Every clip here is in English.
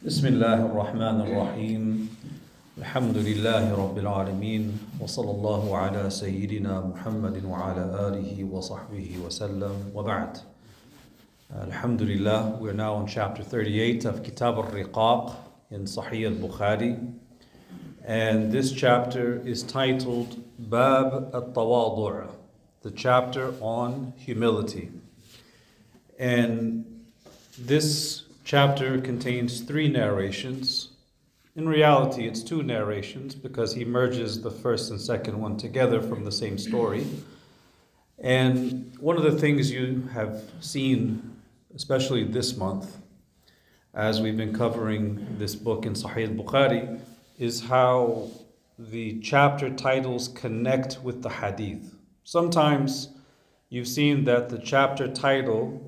بسم الله الرحمن الرحيم الحمد لله رب العالمين وصلى الله على سيدنا محمد وعلى آله وصحبه وسلم وبعد. Alhamdulillah, we're now on chapter 38 of Kitab al-Riqaq in Sahih al-Bukhari, and this chapter is titled Bab al-Tawadu', the chapter on humility. And this chapter contains three narrations. In reality, it's two narrations because he merges the first and second one together from the same story. And one of the things you have seen, especially this month, as we've been covering this book in Sahih al-Bukhari, is how the chapter titles connect with the hadith. Sometimes you've seen that the chapter title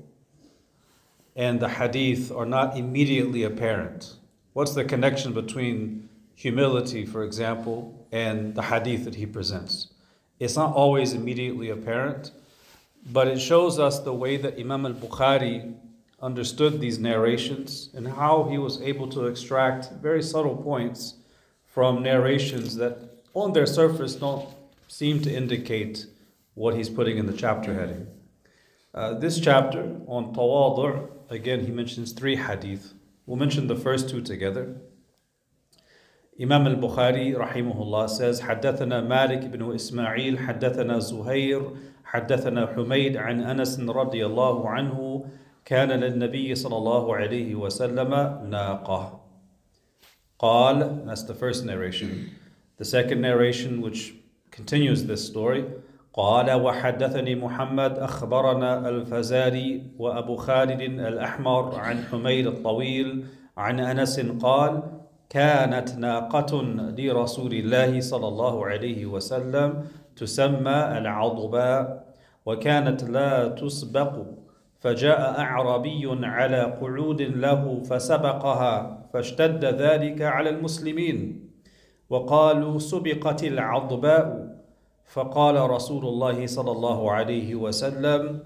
and the hadith are not immediately apparent. What's the connection between humility, for example, and the hadith that he presents? It's not always immediately apparent, but it shows us the way that Imam al-Bukhari understood these narrations and how he was able to extract very subtle points from narrations that on their surface don't seem to indicate what he's putting in the chapter heading. This chapter on Tawadu', again, he mentions three hadith. We'll mention the first two together. Imam al-Bukhari rahimahullah says, حدثنا مالك بن إسماعيل حدثنا زهير حدثنا حميد عن أنس رضي الله عنه كان للنبي صلى الله عليه وسلم ناقة. قال, that's the first narration. The second narration, which continues this story, قال وحدثني محمد أخبرنا الفزاري وأبو خالد الأحمر عن حميد الطويل عن أنس قال كانت ناقة لرسول الله صلى الله عليه وسلم تسمى العضباء وكانت لا تسبق فجاء أعرابي على قعود له فسبقها فاشتد ذلك على المسلمين وقالوا سبقت العضباء فقال رسول الله صلى الله عليه وسلم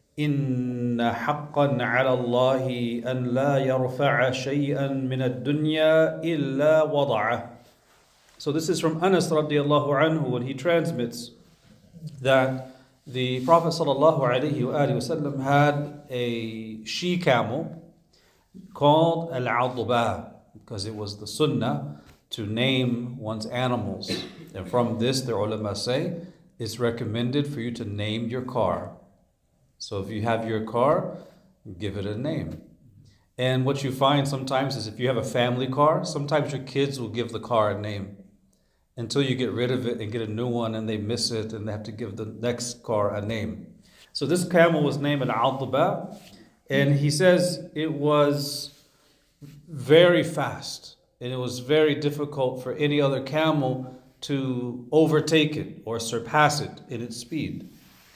إن حقا على الله أن لا يرفع شيئا من الدنيا إلا وضعه. So this is from Anas radiallahu anhu when he transmits that the Prophet sallallahu alaihi wasallam had a she camel called al-adba because it was the sunnah to name one's animals. And from this, the ulama say, it's recommended for you to name your car. So if you have your car, give it a name. And what you find sometimes is if you have a family car, sometimes your kids will give the car a name until you get rid of it and get a new one and they miss it and they have to give the next car a name. So this camel was named Al-Adba, and he says it was very fast and it was very difficult for any other camel to overtake it or surpass it in its speed.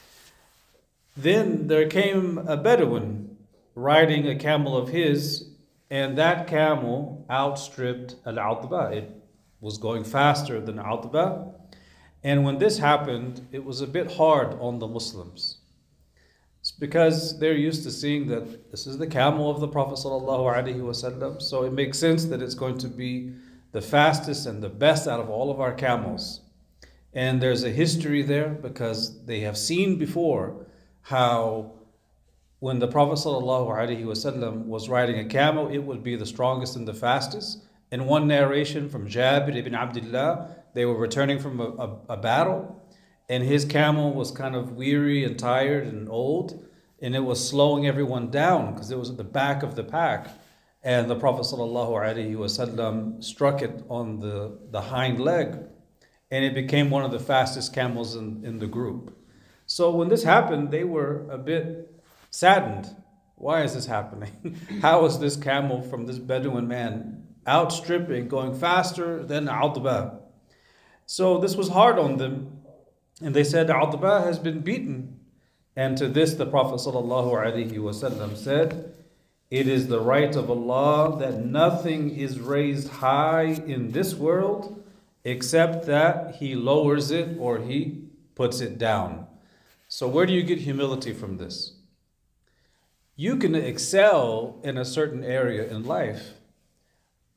Then there came a Bedouin riding a camel of his, and that camel outstripped Al-Adba. It was going faster than Al-Adba. And when this happened, it was a bit hard on the Muslims. It's because they're used to seeing that this is the camel of the Prophet ﷺ, so it makes sense that it's going to be the fastest and the best out of all of our camels. And there's a history there because they have seen before how when the Prophet ﷺ was riding a camel, it would be the strongest and the fastest. In one narration from Jabir ibn Abdullah, they were returning from a battle, and his camel was kind of weary and tired and old, and it was slowing everyone down because it was at the back of the pack. And the Prophet ﷺ struck it on the hind leg, and it became one of the fastest camels in the group. So when this happened, they were a bit saddened. Why is this happening? How is this camel from this Bedouin man outstripping, going faster than Adba? So this was hard on them, and they said, Adba has been beaten. And to this the Prophet ﷺ said, it is the right of Allah that nothing is raised high in this world except that He lowers it or He puts it down. So where do you get humility from this? You can excel in a certain area in life,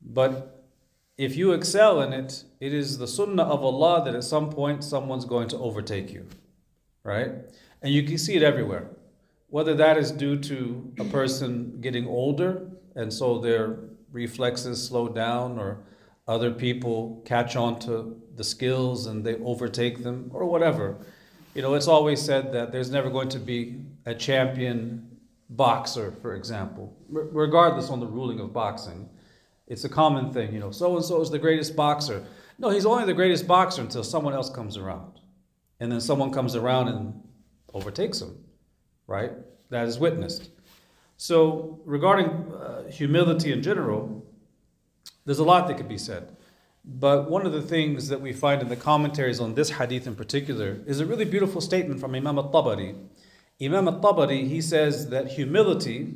But if you excel in it, it is the sunnah of Allah that at some point someone's going to overtake you, right? And you can see it everywhere. Whether that is due to a person getting older and so their reflexes slow down, or other people catch on to the skills and they overtake them, or whatever. It's always said that there's never going to be a champion boxer, for example, regardless on the ruling of boxing. It's a common thing, so-and-so is the greatest boxer. No, he's only the greatest boxer until someone else comes around. And then someone comes around and overtakes him, right? That is witnessed. So regarding humility in general, there's a lot that could be said. But one of the things that we find in the commentaries on this hadith in particular is a really beautiful statement from Imam al-Tabari. Imam al-Tabari, he says that humility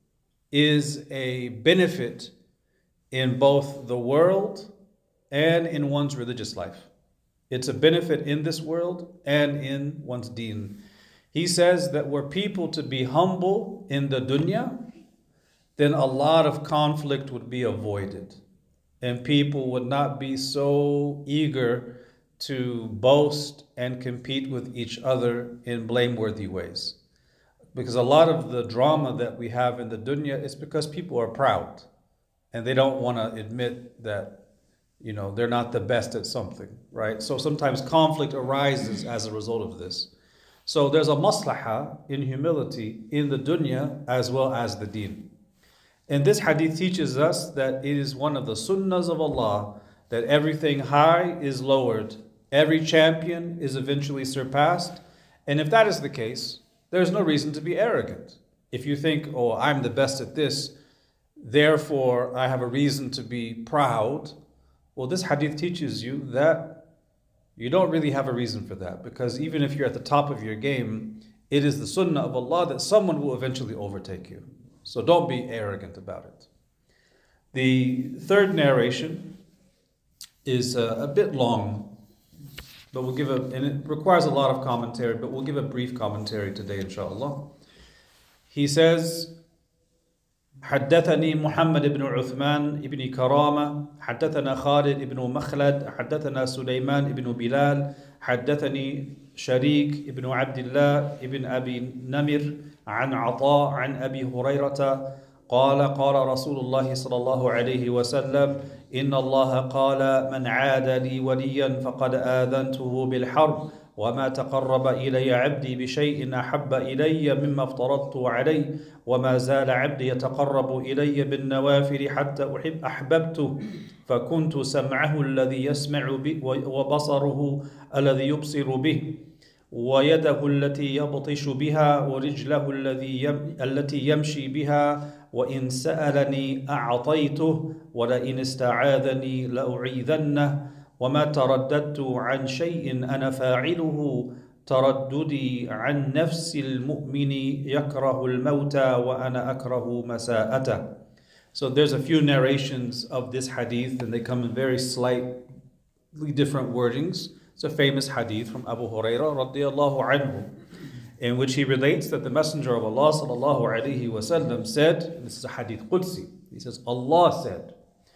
is a benefit in both the world and in one's religious life. It's a benefit in this world and in one's deen. He says that were people to be humble in the dunya, then a lot of conflict would be avoided. And people would not be so eager to boast and compete with each other in blameworthy ways. Because a lot of the drama that we have in the dunya is because people are proud. And they don't want to admit that, they're not the best at something, right? So sometimes conflict arises as a result of this. So there's a maslahah in humility in the dunya as well as the deen. And this hadith teaches us that it is one of the sunnahs of Allah that everything high is lowered, every champion is eventually surpassed. And if that is the case, there's no reason to be arrogant. If you think, oh, I'm the best at this, therefore I have a reason to be proud, well, this hadith teaches you that you don't really have a reason for that, because even if you're at the top of your game, it is the sunnah of Allah that someone will eventually overtake you. So don't be arrogant about it. The third narration is a bit long, but and it requires a lot of commentary, but we'll give a brief commentary today, inshallah. He says, حدثني محمد بن عثمان بن كرامة حدثنا خالد بن مخلد حدثنا سليمان بن بلال حدثني شريك بن عبد الله بن أبي نمر عن عطاء عن أبي هريرة قال قال رسول الله صلى الله عليه وسلم إن الله قال من عاد لي وليا فقد آذنته بالحرب وما تقرب إلي عبدي بشيء أحب إلي مما افترضت عليه وما زال عبدي يتقرب إلي بالنوافل حتى أحببته فكنت سمعه الذي يسمع به وبصره الذي يبصر به ويده التي يبطش بها ورجله التي يمشي بها وإن سألني أعطيته ولئن استعاذني لأعيذنه وما ترددت عن شيء أنا فاعله ترددي عن نفس المؤمن يكره الموت وأنا أكره مساءته. So there's a few narrations of this hadith, and they come in very slightly different wordings. It's a famous hadith from Abu Hurairah radiyallahu anhu, in which he relates that the Messenger of Allah sallallahu alaihi wasallam said, and this is a hadith Qudsi, he says, Allah said,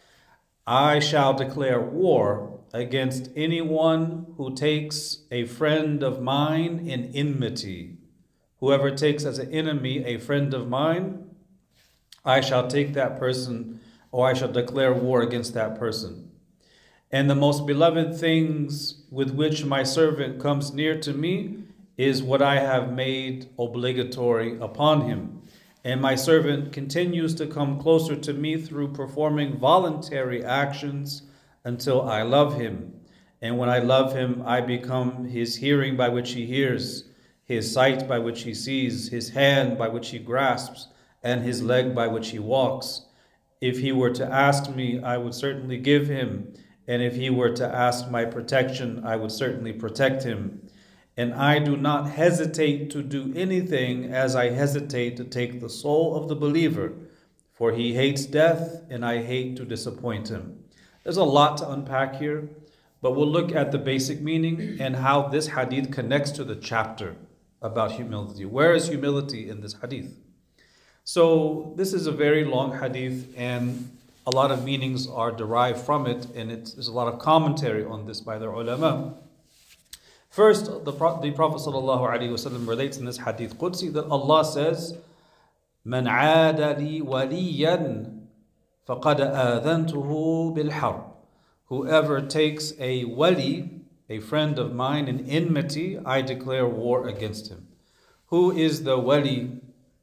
I shall declare war against anyone who takes a friend of mine in enmity. Whoever takes as an enemy a friend of mine, I shall take that person, or I shall declare war against that person. And the most beloved things with which my servant comes near to me is what I have made obligatory upon him. And my servant continues to come closer to me through performing voluntary actions until I love him. And when I love him, I become his hearing by which he hears, his sight by which he sees, his hand by which he grasps, and his leg by which he walks. If he were to ask me, I would certainly give him. And if he were to ask my protection, I would certainly protect him. And I do not hesitate to do anything as I hesitate to take the soul of the believer, for he hates death and I hate to disappoint him. There's a lot to unpack here, but we'll look at the basic meaning and how this hadith connects to the chapter about humility. Where is humility in this hadith? So this is a very long hadith, and a lot of meanings are derived from it, and there's a lot of commentary on this by the ulama. First, the Prophet ﷺ relates in this hadith Qudsi that Allah says, "Man aada li waliyan faqad adhantuhu bil harb." Whoever takes a wali, a friend of mine, in enmity, I declare war against him. Who is the wali?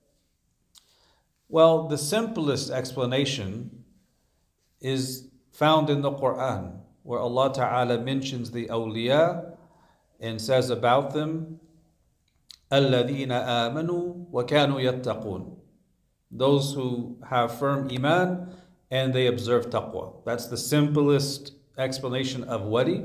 Well, the simplest explanation is found in the Quran, where Allah Ta'ala mentions the awliya and says about them, الَّذِينَ آمَنُوا وَكَانُوا يَتَّقُونَ. Those who have firm iman and they observe taqwa. That's the simplest explanation of wali.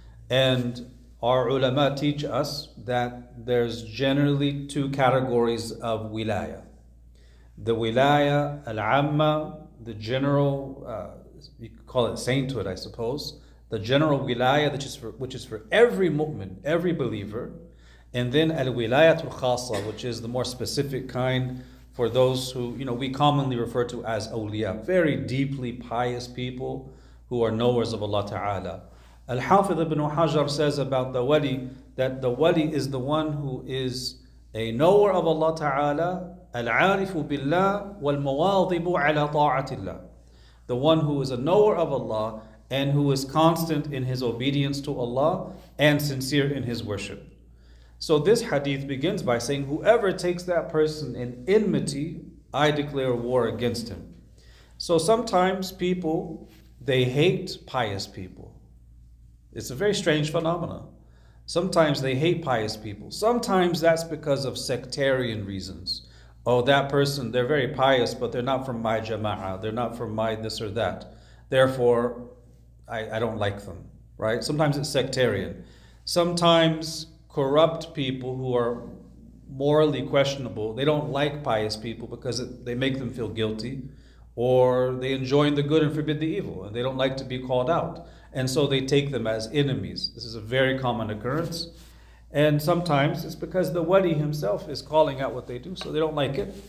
And our ulama teach us that there's generally two categories of wilaya. The wilaya al-amma, the general, you could call it sainthood, I suppose. The general wilaya, which is for every mu'min, every believer. And then al-wilayatul khasa, which is the more specific kind for those who, we commonly refer to as awliya, very deeply pious people who are knowers of Allah Ta'ala. Al-Hafidh ibn Hajar says about the wali, that the wali is the one who is a knower of Allah Ta'ala, al-arifu billah wal-mawadhibu ala ta'atillah. The one who is a knower of Allah and who is constant in his obedience to Allah and sincere in his worship. So this hadith begins by saying, whoever takes that person in enmity, I declare war against him. So sometimes people, they hate pious people. It's a very strange phenomenon. Sometimes they hate pious people. Sometimes that's because of sectarian reasons. Oh, that person, they're very pious, but they're not from my jama'ah. They're not from my this or that. Therefore, I don't like them, right? Sometimes it's sectarian. Sometimes corrupt people who are morally questionable, they don't like pious people because they make them feel guilty, or they enjoin the good and forbid the evil, and they don't like to be called out. And so they take them as enemies. This is a very common occurrence. And sometimes it's because the wali himself is calling out what they do, so they don't like it.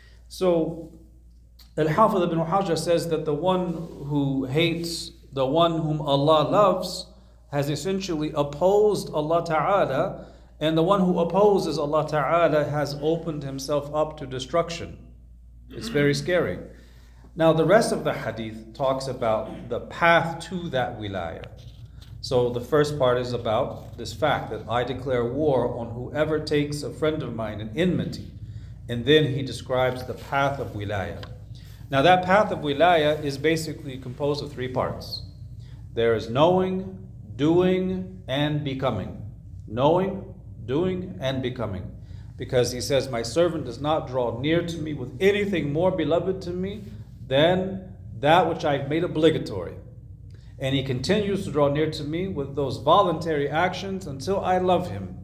So Al-Hafidh ibn Hajar says that the one who hates the one whom Allah loves has essentially opposed Allah Ta'ala, and the one who opposes Allah Ta'ala has opened himself up to destruction. It's very scary. Now the rest of the hadith talks about the path to that wilayah. So the first part is about this fact that I declare war on whoever takes a friend of mine in enmity. And then he describes the path of wilayah. Now that path of wilayah is basically composed of three parts. There is knowing, doing, and becoming. Knowing, doing, and becoming. Because he says, my servant does not draw near to me with anything more beloved to me than that which I've made obligatory. And he continues to draw near to me with those voluntary actions until I love him.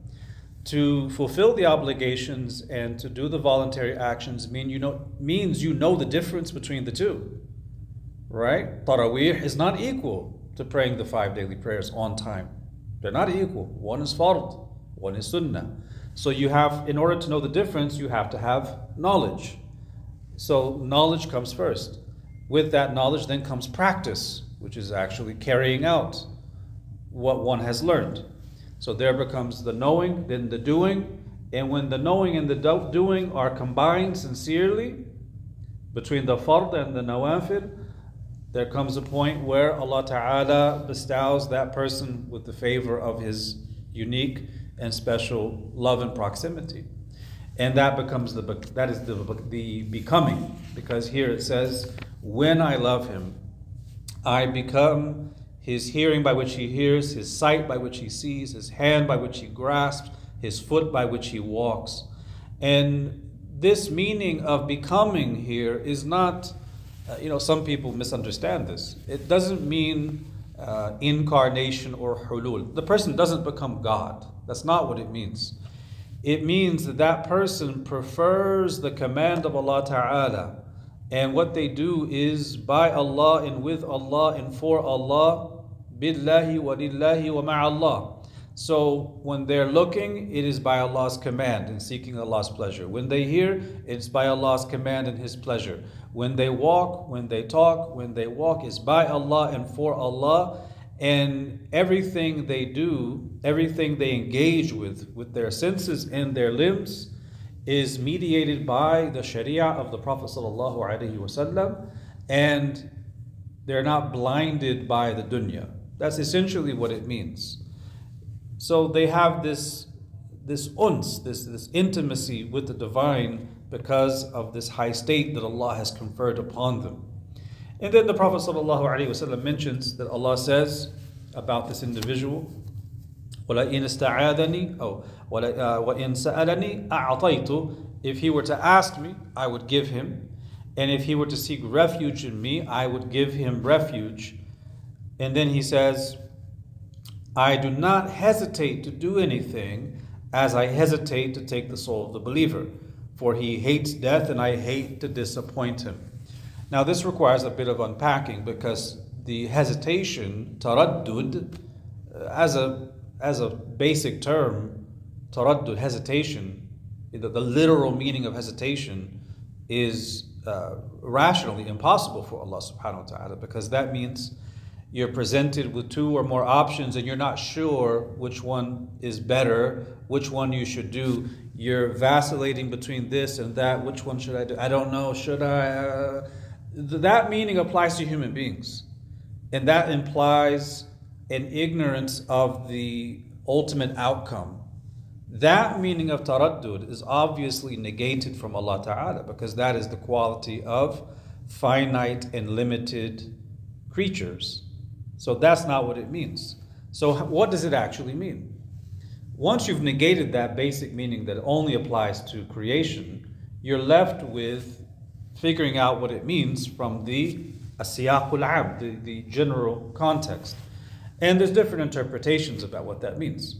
To fulfill the obligations and to do the voluntary actions means you know the difference between the two. Right? Taraweeh is not equal to praying the 5 daily prayers on time. They're not equal. One is fard, one is sunnah. So in order to know the difference, you have to have knowledge. So knowledge comes first. With that knowledge then comes practice, which is actually carrying out what one has learned. So there becomes the knowing, then the doing. And when the knowing and the doing are combined sincerely between the fard and the nawafil, there comes a point where Allah Ta'ala bestows that person with the favor of his unique and special love and proximity. And that is the becoming. Because here it says, when I love him, I become his hearing by which he hears, his sight by which he sees, his hand by which he grasps, his foot by which he walks. And this meaning of becoming here is not, some people misunderstand this. It doesn't mean incarnation or hulul. The person doesn't become God. That's not what it means. It means that person prefers the command of Allah Ta'ala. And what they do is by Allah and with Allah and for Allah, billahi wa lillahi wa ma'allah. So when they're looking, it is by Allah's command and seeking Allah's pleasure. When they hear, it's by Allah's command and His pleasure. When they walk, when they talk, when they walk, is by Allah and for Allah. And everything they do, everything they engage with their senses and their limbs, is mediated by the Sharia of the Prophet ﷺ, and they're not blinded by the dunya. That's essentially what it means. So they have this uns, this intimacy with the divine because of this high state that Allah has conferred upon them. And then the Prophet ﷺ mentions that Allah says about this individual, وَلَئِنْ اسْتَعَاذَنِي وَإِنْ سَأَلَنِي أَعْطَيْتُ. If he were to ask me, I would give him. And if he were to seek refuge in me, I would give him refuge. And then he says, I do not hesitate to do anything as I hesitate to take the soul of the believer. For he hates death and I hate to disappoint him. Now this requires a bit of unpacking, because the hesitation, taraddud, as a basic term, taraddud, hesitation, the literal meaning of hesitation is rationally impossible for Allah subhanahu wa ta'ala, because that means you're presented with two or more options and you're not sure which one is better, which one you should do. You're vacillating between this and that. Which one should I do? I don't know. Should I? That meaning applies to human beings. And that implies an ignorance of the ultimate outcome. That meaning of taraddud is obviously negated from Allah Ta'ala, because that is the quality of finite and limited creatures. So that's not what it means. So what does it actually mean? Once you've negated that basic meaning that only applies to creation, you're left with figuring out what it means from the asiyaqul am, the general context. And there's different interpretations about what that means.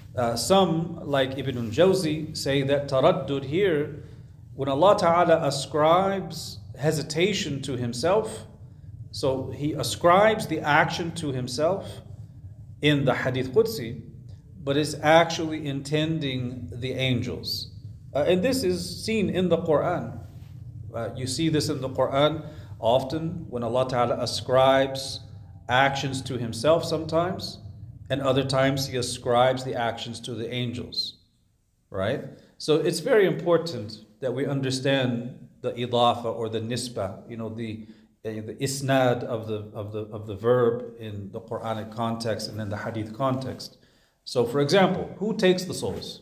Some, like Ibn al-Jawzi, say that taraddud here, when Allah Ta'ala ascribes hesitation to Himself, so He ascribes the action to Himself in the Hadith Qudsi, but is actually intending the angels. And this is seen in the Quran. You see this in the Quran often when Allah Ta'ala ascribes actions to Himself sometimes, and other times He ascribes the actions to the angels, right? So it's very important that we understand the idafa or the nisba, the isnad of the verb in the Quranic context and in the Hadith context. So, for example, who takes the souls?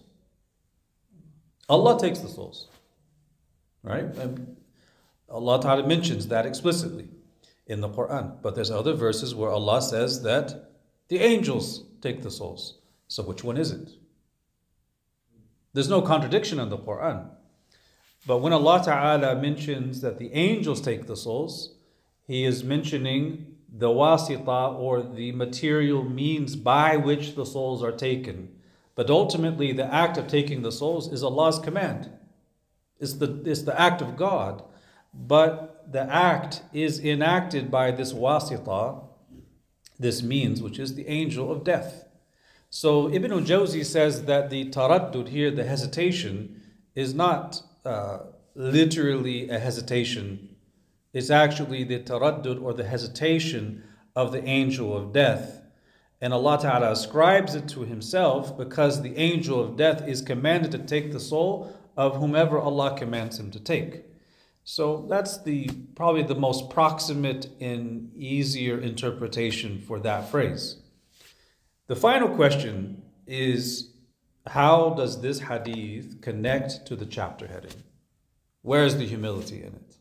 Allah takes the souls, right? And Allah Ta'ala mentions that explicitly in the Quran. But there's other verses where Allah says that the angels take the souls. So which one is it? There's no contradiction in the Quran. But when Allah Ta'ala mentions that the angels take the souls, He is mentioning the wasita, or the material means by which the souls are taken. But ultimately the act of taking the souls is Allah's command. It's the act of God. But the act is enacted by this wasita, this means, which is the angel of death. So Ibn al-Jawzi says that the taraddud here, the hesitation, is not literally a hesitation. It's actually the taraddud, or the hesitation of the angel of death. And Allah Ta'ala ascribes it to Himself because the angel of death is commanded to take the soul of whomever Allah commands him to take. So that's probably the most proximate and easier interpretation for that phrase. The final question is, how does this hadith connect to the chapter heading? Where is the humility in it?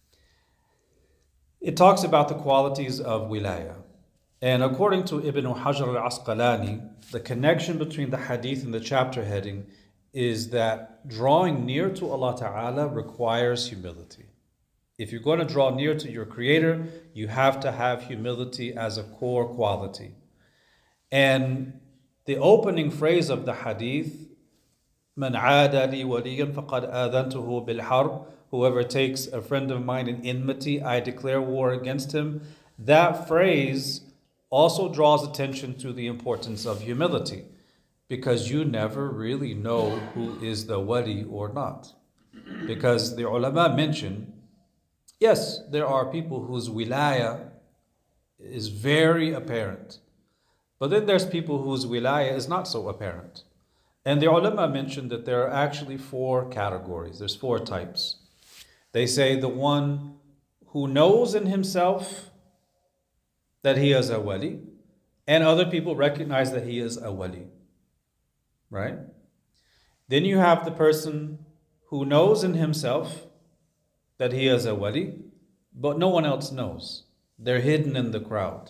It talks about the qualities of wilaya. And according to Ibn Hajar al-Asqalani, the connection between the hadith and the chapter heading is that drawing near to Allah Ta'ala requires humility. If you're going to draw near to your Creator, you have to have humility as a core quality. And the opening phrase of the hadith, مَنْ عَادَ لِي وَلِيًّا فَقَدْ آذَنْتُهُ بِالْحَرْبِ, whoever takes a friend of mine in enmity, I declare war against him. That phrase also draws attention to the importance of humility. because you never really know who is the wali or not. Because the ulama mention, yes, there are people whose wilaya is very apparent. But then there's people whose wilaya is not so apparent. And the ulama mentioned that there are actually 4 categories. There's 4 types. They say the one who knows in himself that he is a wali, and other people recognize that he is a wali. Right? Then you have the person who knows in himself that he is a wali, but no one else knows. They're hidden in the crowd.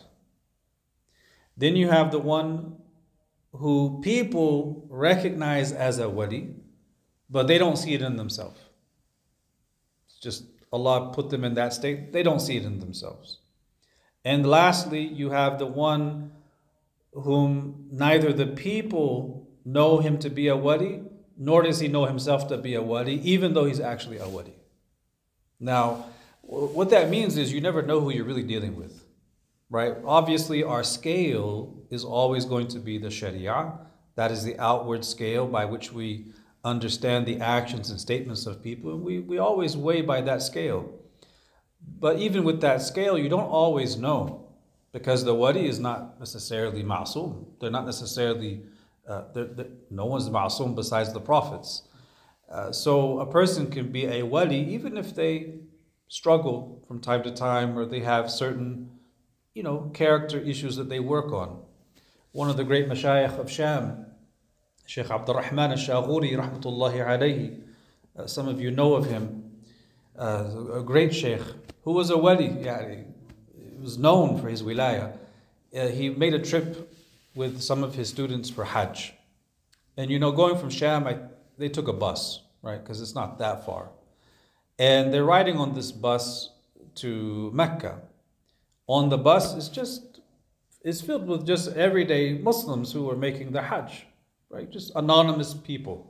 Then you have the one who people recognize as a wali, but they don't see it in themselves. It's just Allah put them in that state. They don't see it in themselves. And lastly, you have the one whom neither the people know him to be a wali, nor does he know himself to be a wali, even though he's actually a wali. Now, what that means is you never know who you're really dealing with, right? Obviously, our scale is always going to be the Sharia. That is the outward scale by which we understand the actions and statements of people. And we always weigh by that scale. But even with that scale, you don't always know, because the wali is not necessarily ma'soom. They're not necessarily, no one's ma'soom besides the prophets. So a person can be a wali even if they struggle from time to time, or they have certain, character issues that they work on. One of the great mashayikh of Sham, Sheikh Abdurrahman al-Shaghuri, rahmatullahi alayhi, some of you know of him, a great sheikh who was a wali, he was known for his wilaya. He made a trip with some of his students for Hajj. And going from Sham, they took a bus, right? Because it's not that far. And they're riding on this bus to Mecca. On the bus, it's filled with just everyday Muslims who are making the Hajj, right? Just anonymous people,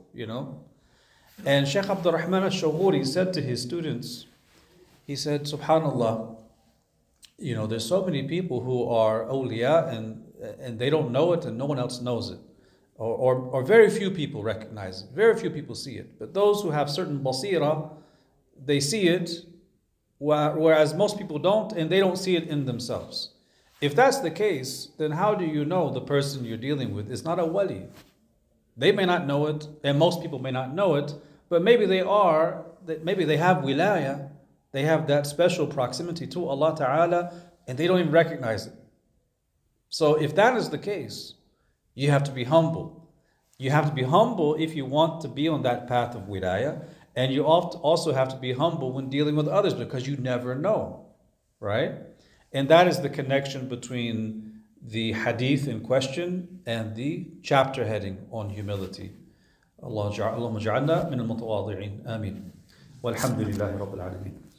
And Sheikh Abdurrahman al-Shaghuri said to his students, he said, subhanallah, there's so many people who are awliya and they don't know it and no one else knows it. Or very few people recognize it. Very few people see it. But those who have certain basira, they see it, whereas most people don't, and they don't see it in themselves. If that's the case, then how do you know the person you're dealing with is not a wali? They may not know it, and most people may not know it, but maybe they have wilaya, they have that special proximity to Allah Ta'ala, and they don't even recognize it. So if that is the case, you have to be humble. You have to be humble if you want to be on that path of wilaya, and you also have to be humble when dealing with others, because you never know, right? And that is the connection between the hadith in question and the chapter heading on humility. Allahumma ja'alna min al-mutawadhi'in. Ameen. Walhamdulillahi rabbil alameen.